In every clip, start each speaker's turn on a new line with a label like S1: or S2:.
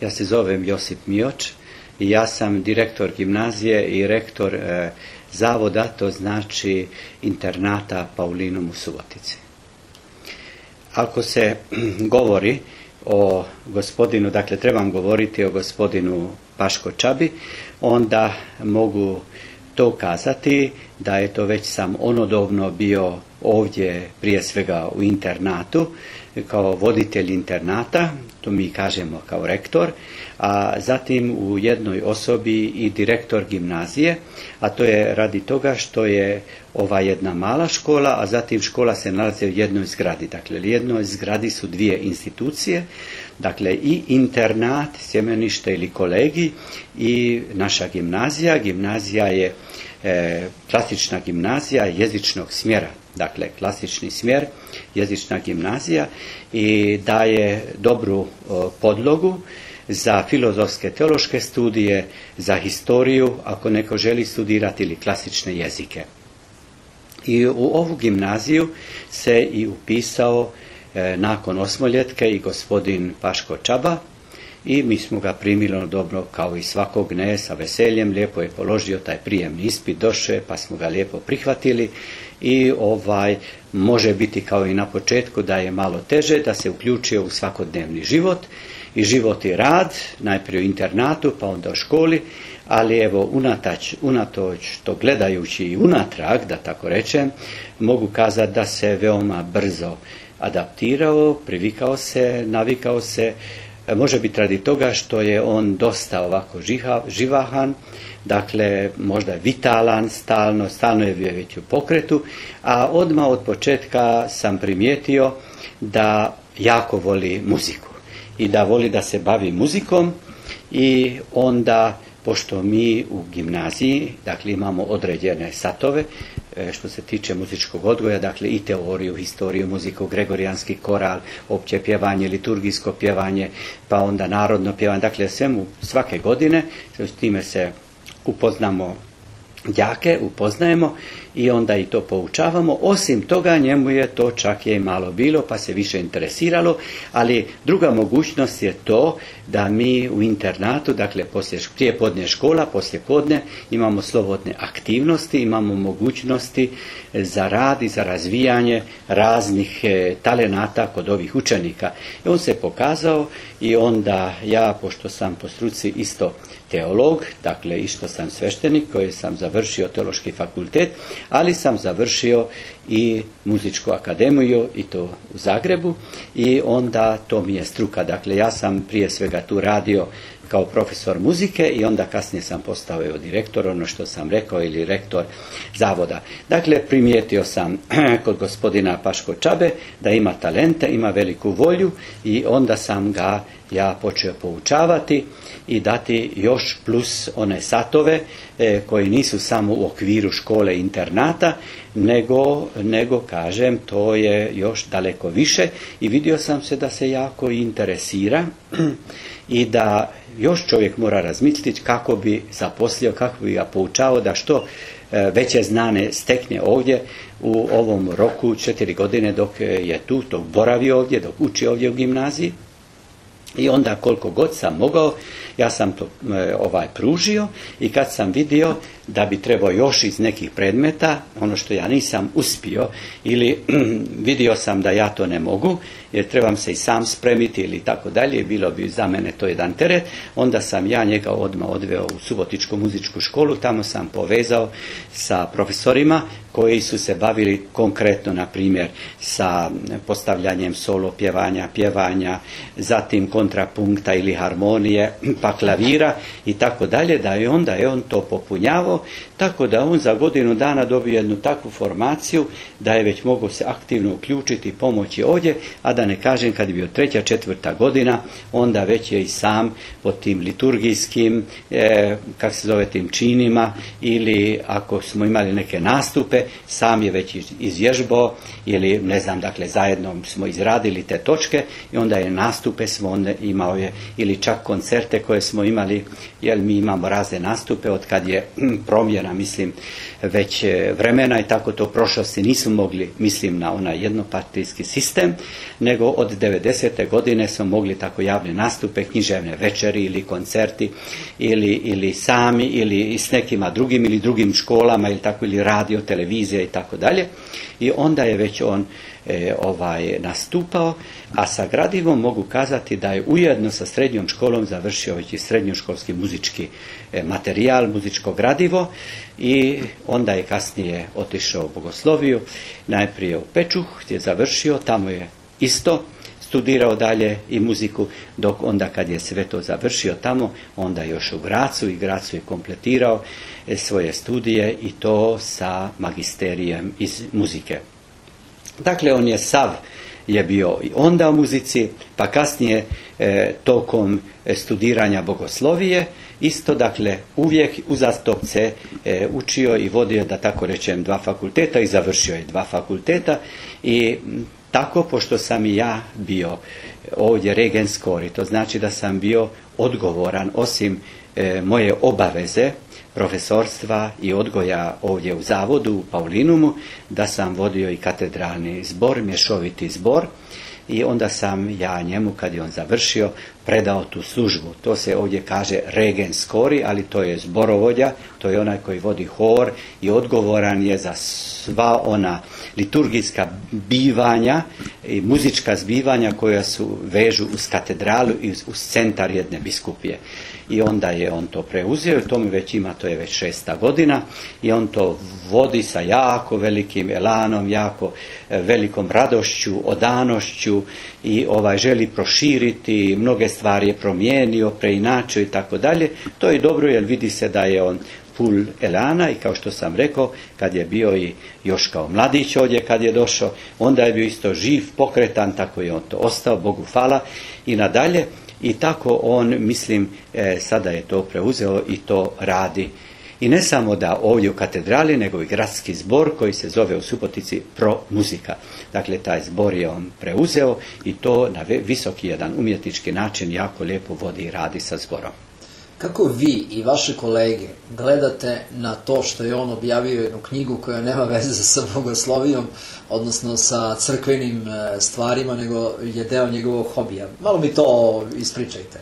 S1: Ja se zovem Josip Mioč i ja sam direktor gimnazije i rektor zavoda, to znači internata Paulinum u Subotici. Ako se govori o gospodinu, dakle trebam govoriti o gospodinu Paško Čabi, onda mogu to kazati da je to već sam onodobno bio ovdje prije svega u internatu kao voditelj internata, to mi kažemo kao rektor, a zatim u jednoj osobi i direktor gimnazije, a to je radi toga što je ova jedna mala škola, a zatim škola se nalazi u jednoj zgradi. Dakle, u jednoj zgradi su dvije institucije, dakle i internat, sjemenište ili kolegij i naša gimnazija. Gimnazija je klasična gimnazija jezičnog smjera, dakle klasični smjer, jezična gimnazija i daje dobru podlogu za filozofske teološke studije, za historiju, ako neko želi studirati ili klasične jezike. I u ovu gimnaziju se i upisao nakon osmoljetke i gospodin Paško Čaba i mi smo ga primili dobro kao i svakog, ne, sa veseljem, lijepo je položio taj prijemni ispit, došao pa smo ga lijepo prihvatili i može biti kao i na početku da je malo teže, da se uključio u svakodnevni život i život i rad, najprije u internatu pa onda u školi, ali evo unatoč to gledajući i unatrag, da tako rečem, mogu kazati da se veoma brzo adaptirao, privikao se, navikao se, može biti radi toga što je on dosta ovako živahan, dakle možda vitalan, stalno je bio već u pokretu, a odmah od početka sam primijetio da jako voli muziku i da voli da se bavi muzikom i onda, pošto mi u gimnaziji, dakle imamo određene satove, što se tiče muzičkog odgoja, dakle i teoriju, historiju, muziku, gregorijanski koral, opće pjevanje, liturgijsko pjevanje, pa onda narodno pjevanje, dakle svake godine, s time se upoznajemo i onda i to poučavamo. Osim toga njemu je to čak je i malo bilo pa se više interesiralo, ali druga mogućnost je to da mi u internatu, dakle prije podne škola, poslije podne imamo slobodne aktivnosti, imamo mogućnosti za rad i za razvijanje raznih talenata kod ovih učenika. I on se pokazao i onda ja, pošto sam po struci isto teolog, dakle isto sam sveštenik koji sam završio teološki fakultet, ali sam završio i muzičku akademiju i to u Zagrebu i onda to mi je struka. Dakle, ja sam prije svega tu radio kao profesor muzike i onda kasnije sam postao direktor, ono što sam rekao, ili rektor zavoda. Dakle, primijetio sam kod gospodina Paško Čabe da ima talente, ima veliku volju i onda sam ga ja počeo poučavati i dati još plus one satove koji nisu samo u okviru škole internata, nego kažem, to je još daleko više i vidio sam se da se jako interesira i da još čovjek mora razmisliti kako bi zaposlio, kako bi ga poučao da što veće znanje stekne ovdje u ovom roku 4 godine dok je tu, dok boravi ovdje, dok uči ovdje u gimnaziji. I onda koliko god sam mogao, ja sam to pružio i kad sam vidio da bi trebao još iz nekih predmeta, ono što ja nisam uspio ili vidio sam da ja to ne mogu, jer trebam se i sam spremiti ili tako dalje, bilo bi za mene to jedan teret, onda sam ja njega odmah odveo u Subotičku muzičku školu, tamo sam povezao sa profesorima koji su se bavili konkretno, na primjer, sa postavljanjem solo pjevanja, zatim kontrapunkta ili harmonije, pa klavira i tako dalje, da je onda on to popunjavao, tako da on za godinu dana dobio jednu takvu formaciju da je već mogao se aktivno uključiti i pomoći ovdje, a da ne kažem kad je bio 3., 4. godina, onda već je i sam pod tim liturgijskim, tim činima ili ako smo imali neke nastupe, točke, sam je već izvježbao ili ne znam, dakle zajedno smo izradili te točke i onda je nastupe smo onda imao je ili čak koncerte koje smo imali, jer mi imamo razne nastupe od kad je promjena, mislim, već vremena i tako to u prošlosti nismo mogli, mislim na onaj jednopartijski sistem, nego od 90. godine smo mogli tako javne nastupe, književne večeri ili koncerti ili sami ili s nekima drugim ili drugim školama ili tako, ili radio, televizija i tako dalje. I onda je već on nastupao, a sa gradivom mogu kazati da je ujedno sa srednjom školom završio već i srednjoškolski muzički materijal, muzičko gradivo, i onda je kasnije otišao u Bogosloviju, najprije u Pečuh gdje je završio, tamo je isto studirao dalje i muziku, dok onda kad je sve to završio tamo, onda još u Gracu, i Gracu je kompletirao svoje studije i to sa magisterijem iz muzike. Dakle, on je sav je bio i onda u muzici, pa kasnije tokom studiranja bogoslovije, isto, dakle, uvijek uzastopce učio i vodio, da tako rečem, 2 fakulteta i završio je 2 fakulteta i tako, pošto sam i ja bio ovdje regens kori, to znači da sam bio odgovoran, osim moje obaveze profesorstva i odgoja ovdje u zavodu u Paulinumu, da sam vodio i katedralni zbor, mješoviti zbor, i onda sam ja njemu, kad je on završio, predao tu službu. To se ovdje kaže regens kori, ali to je zborovođa, to je onaj koji vodi hor i odgovoran je za sva ona liturgijska bivanja i muzička zbivanja koja su vežu uz katedralu i uz centar jedne biskupije. I onda je on to preuzeo, to mi već ima, to je već 6. godina, i on to vodi sa jako velikim elanom, jako velikom radošću, odanošću, i želi proširiti, mnoge stvari je promijenio, preinačio i tako dalje. To je dobro, jer vidi se da je on full elana, i kao što sam rekao, kad je bio i još kao mladić ovdje kad je došao, onda je bio isto živ, pokretan, tako je on to ostao, Bogu hvala, i nadalje. I tako on, mislim, sada je to preuzeo i to radi. I ne samo da ovdje u katedrali, nego i gradski zbor koji se zove u Subotici Pro Muzika. Dakle, taj zbor je on preuzeo i to na visoki jedan umjetnički način jako lijepo vodi i radi sa zborom.
S2: Kako vi i vaše kolege gledate na to što je on objavio jednu knjigu koja nema veze sa bogoslovijom, odnosno sa crkvenim stvarima, nego je deo njegovog hobija? Malo mi to ispričajte.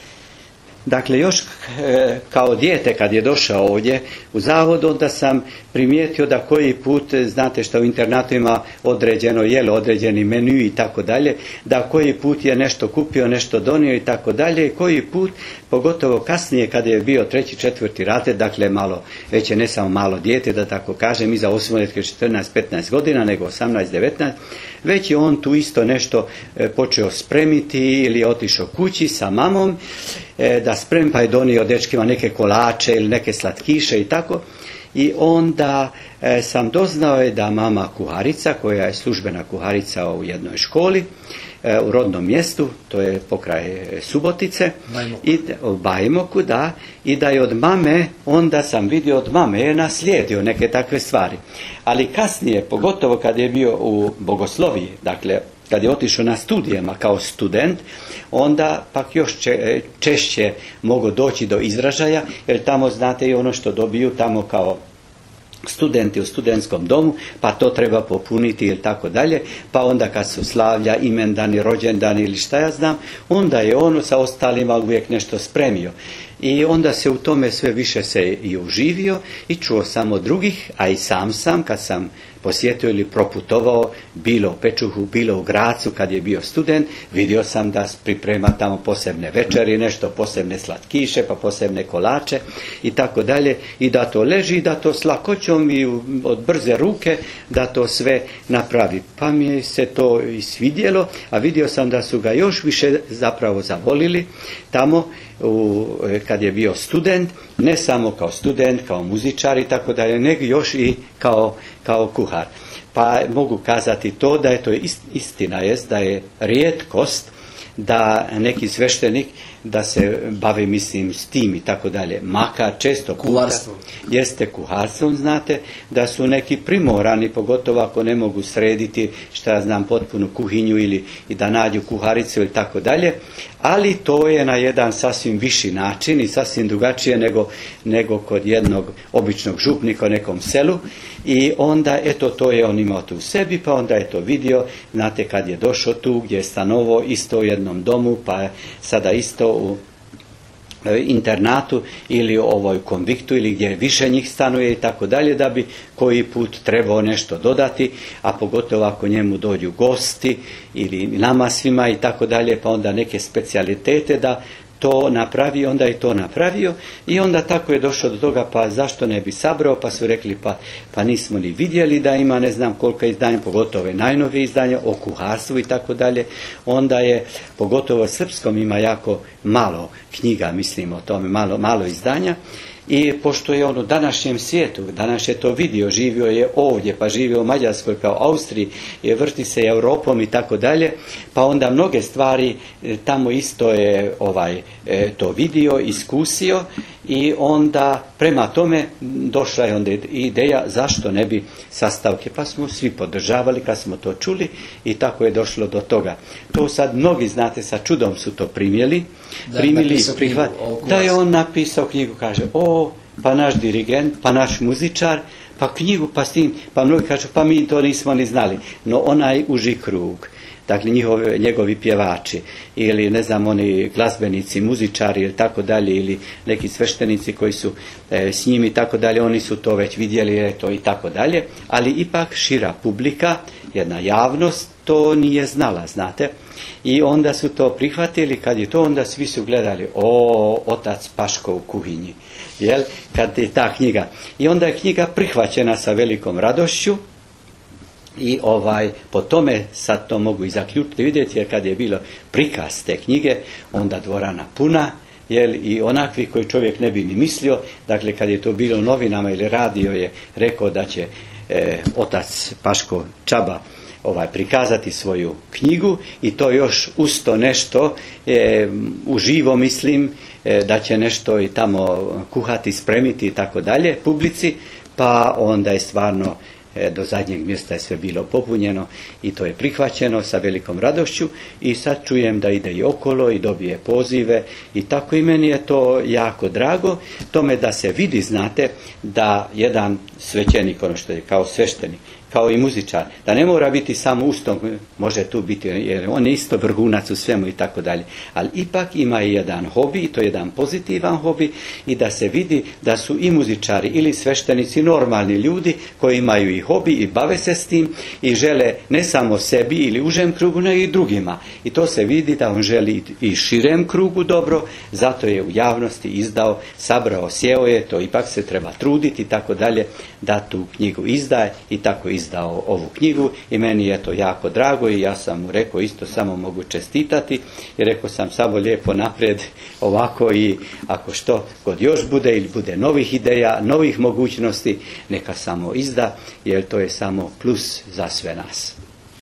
S1: Dakle, još kao dijete kad je došao ovdje u zavod, onda sam primijetio da koji put, znate što u internatu ima određeno jelo, određeni menu i tako dalje, da koji put je nešto kupio, nešto donio i tako dalje, i koji put, pogotovo kasnije kad je bio 3., 4. razred, dakle malo, već je ne samo malo dijete, da tako kažem, iza 14-15 godina, nego 18-19, već je on tu isto nešto počeo spremiti ili je otišao kući sa mamom, da spremi, pa je donio dečkima neke kolače ili neke slatkiše i tako. I onda sam doznao je da mama kuharica, koja je službena kuharica u jednoj školi u rodnom mjestu, to je pokraj Subotice, u Bajmoku, da, i da je od mame, onda sam vidio od mame je naslijedio neke takve stvari. Ali kasnije, pogotovo kad je bio u bogosloviji, dakle kad je otišao na studijama kao student, onda pak još češće mogu doći do izražaja, jer tamo, znate, i ono što dobiju tamo kao studenti u studentskom domu, pa to treba popuniti ili tako dalje, pa onda kad su slavlja, imendani, rođendani ili šta ja znam, onda je on sa ostalima uvijek nešto spremio. I onda se u tome sve više se i uživio i čuo sam od drugih, a i sam kad sam posjetio ili proputovao, bilo u Pečuhu, bilo u Gracu kad je bio student, vidio sam da priprema tamo posebne večeri, nešto posebne slatkiše, pa posebne kolače i tako dalje, i da to leži, da to s lakoćom i od brze ruke, da to sve napravi. Pa mi je se to i svidjelo, a vidio sam da su ga još više zapravo zavolili tamo kad je bio student, ne samo kao student, kao muzičar i tako dalje, nego još i kao kuhar. Pa mogu kazati to da je to istina, jest da je rijetkost da neki sveštenik da se bavi, mislim, s tim i tako dalje. Makar često puta
S2: Kuharstvo.
S1: jeste kuharstvom, znate, da su neki primorani, pogotovo ako ne mogu srediti, šta ja znam, potpunu kuhinju ili i da nađu kuharicu ili tako dalje, ali to je na jedan sasvim viši način i sasvim drugačije nego kod jednog običnog župnika u nekom selu. I onda, eto, to je on imao tu u sebi, pa onda je to vidio, znate, kad je došao tu, gdje je stanovao isto u jednom domu, pa sada isto u internatu ili ovoj konviktu ili gdje više njih stanuje i tako dalje, da bi koji put trebao nešto dodati, a pogotovo ako njemu dođu gosti ili nama svima i tako dalje, pa onda neke specijalitete da to napravi, onda je to napravio i onda tako je došao do toga, pa zašto ne bi sabrao, pa su rekli pa nismo ni vidjeli da ima ne znam koliko izdanja, pogotovo je najnovije izdanje o kuharstvu i tako dalje. Onda je, pogotovo srpskom ima jako malo knjiga, mislim o tome, malo izdanja. I pošto je on u današnjem svijetu, danas je to vidio, živio je ovdje, pa živio u Mađarskoj kao Austriji, vrti se Europom i tako dalje, pa onda mnoge stvari tamo isto je to vidio, iskusio i onda prema tome došla je onda ideja zašto ne bi sastavke, pa smo svi podržavali kad smo to čuli i tako je došlo do toga. To sad mnogi, znate, sa čudom su to primili da je on napisao knjigu, kaže, pa naš dirigent, pa naš muzičar, pa knjigu, pa s tim, pa mnogi kažu, pa mi to nismo ni znali. No onaj uži krug, dakle njegovi pjevači ili ne znam oni glazbenici, muzičari ili tako dalje ili neki sveštenici koji su s njim i tako dalje, oni su to već vidjeli i tako dalje, ali ipak šira publika, jedna javnost to nije znala, znate. I onda su to prihvatili, kad je to, onda svi su gledali, otac Paško u kuhinji, jel, kad je ta knjiga. I onda je knjiga prihvaćena sa velikom radošću i po tome sad to mogu i zaključiti, vidjeti, jer kad je bilo prikaz te knjige, onda dvorana puna, jel, i onakvi koji čovjek ne bi ni mislio, dakle kad je to bilo u novinama ili radio je rekao da će otac Paško Čaba prikazati svoju knjigu i to još usto nešto uživo, mislim, da će nešto i tamo kuhati, spremiti i tako dalje publici, pa onda je stvarno do zadnjeg mjesta je sve bilo popunjeno i to je prihvaćeno sa velikom radošću i sad čujem da ide i okolo i dobije pozive i tako, i meni je to jako drago, tome da se vidi, znate, da jedan svećenik, ono što je kao sveštenik, kao i muzičar, da ne mora biti samo ustom, može tu biti, jer on je isto vrhunac u svemu i tako dalje, ali ipak ima i jedan hobi, i to je jedan pozitivan hobi, i da se vidi da su i muzičari ili sveštenici normalni ljudi koji imaju i hobi i bave se s tim i žele ne samo sebi ili užem krugu, nego i drugima. I to se vidi da on želi i širem krugu dobro, zato je u javnosti izdao, sabrao, sjeo je, to ipak se treba truditi i tako dalje, da tu knjigu izdaje i tako izdao ovu knjigu i meni je to jako drago i ja sam mu rekao isto, samo mogu čestitati i rekao sam samo lijepo naprijed ovako, i ako što god još bude ili bude novih ideja, novih mogućnosti, neka samo izda, jer to je samo plus za sve nas.